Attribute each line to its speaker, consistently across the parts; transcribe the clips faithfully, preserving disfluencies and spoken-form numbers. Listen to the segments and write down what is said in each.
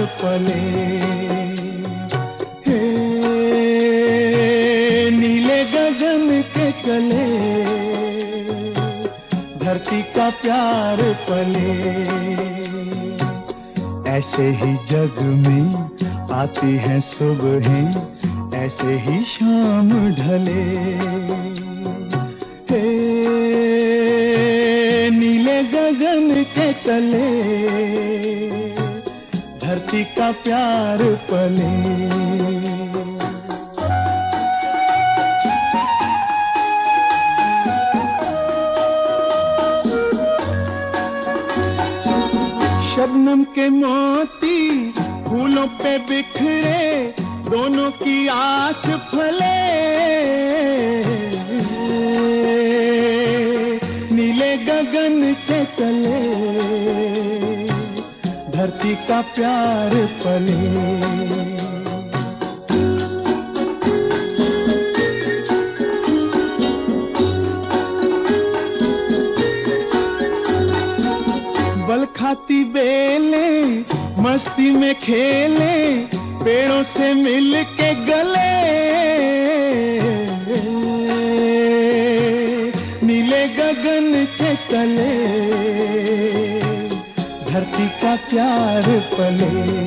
Speaker 1: पले। हे नीले गगन के तले धरती का प्यार पले। ऐसे ही जग में आती हैं सुबहें, ऐसे ही शाम ढले। हे नीले गगन के तले धरती का प्यार पले। शबनम के मोती फूलों पे बिखरे, दोनों की आस फले। नीले गगन के तले धरती का प्यार पले। बल खाती बेले मस्ती में खेले, पेड़ों से मिल के गले। नीले गगन के तले धरती का प्यार पले।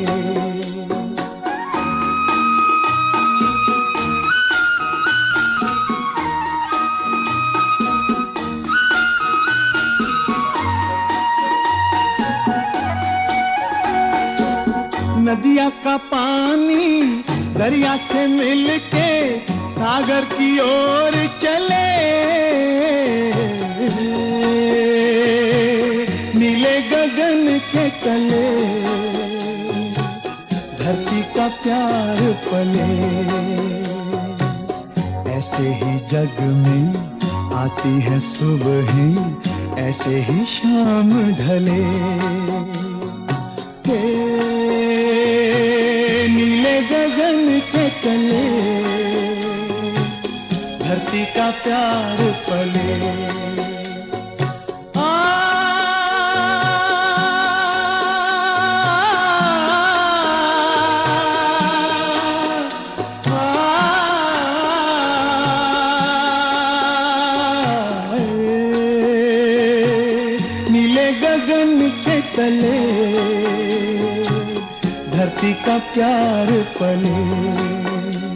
Speaker 1: नदिया का पानी दरिया से मिलके सागर की ओर चले। नीले गगन के तले धरती का प्यार पले। ऐसे ही जग में आती है सुबहें, ऐसे ही शाम ढले। नीले गगन के तले धरती का प्यार पले। आ, आ, नीले गगन के तले धरती का प्यार पले।